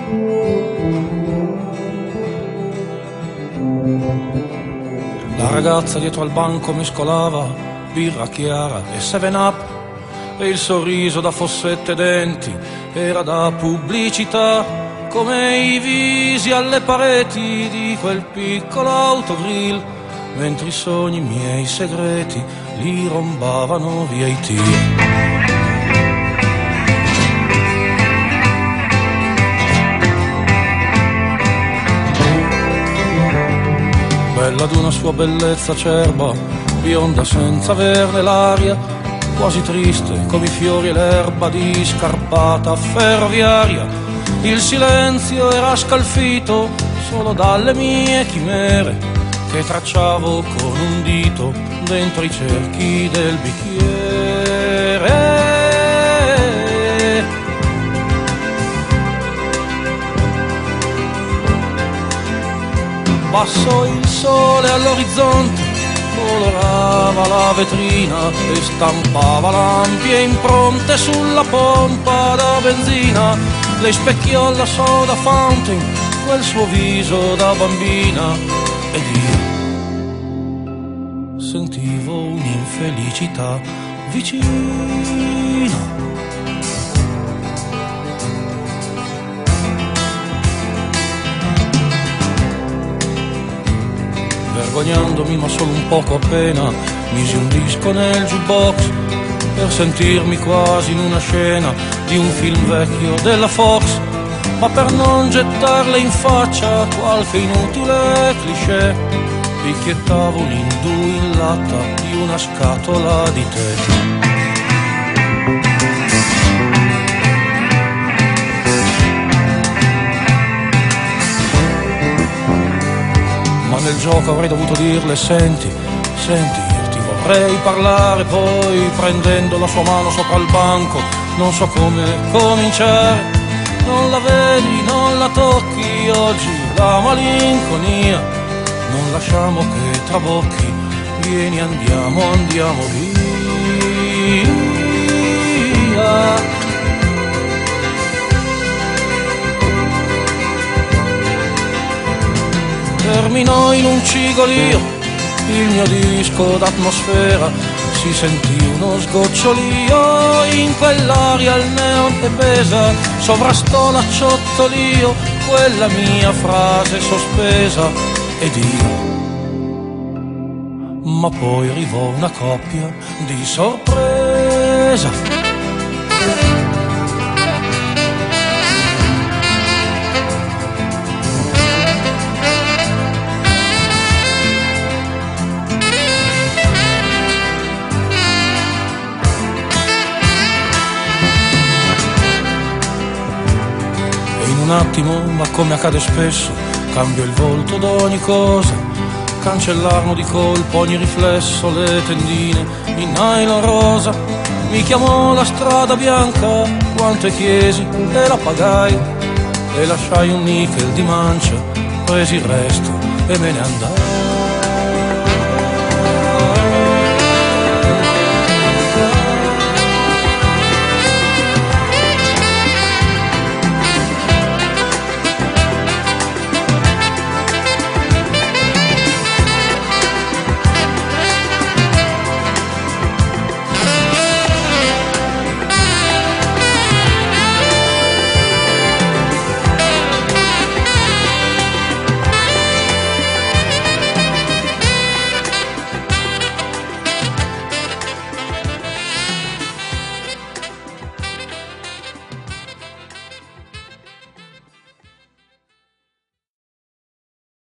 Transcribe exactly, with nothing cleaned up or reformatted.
La ragazza dietro al banco mescolava birra chiara e seven up e il sorriso da fossette denti era da pubblicità, come i visi alle pareti di quel piccolo autogrill, mentre i sogni miei segreti li rombavano via i tir. Bella d'una sua bellezza acerba, bionda senza averne l'aria, quasi triste come i fiori e l'erba di scarpata ferroviaria. Il silenzio era scalfito solo dalle mie chimere che tracciavo con un dito dentro i cerchi del bicchiere. Basso il sole all'orizzonte colorava la vetrina e stampava lampie impronte sulla pompa da benzina. Lei specchiò la soda fountain, quel suo viso da bambina, ed io sentivo un'infelicità vicina. Vergognandomi ma solo un poco appena, misi un disco nel jukebox per sentirmi quasi in una scena di un film vecchio della Fox, ma per non gettarle in faccia qualche inutile cliché picchiettavo un indù in latta di una scatola di tè. Nel gioco avrei dovuto dirle: senti, senti, io ti vorrei parlare. Poi prendendo la sua mano sopra il banco non so come cominciare. Non la vedi, non la tocchi oggi la malinconia, non lasciamo che trabocchi, vieni andiamo, andiamo via. Terminò in un cigolio il mio disco d'atmosfera, si sentì uno sgocciolio in quell'aria al neon che pesa, sovrastò l'acciottolio quella mia frase sospesa ed io. Ma poi arrivò una coppia di sorpresa. Un attimo, ma come accade spesso, cambio il volto d'ogni cosa, cancellarono di colpo ogni riflesso le tendine in nylon rosa. Mi chiamò la strada bianca, quante chiesi e la pagai, e lasciai un nickel di mancia, presi il resto e me ne andai.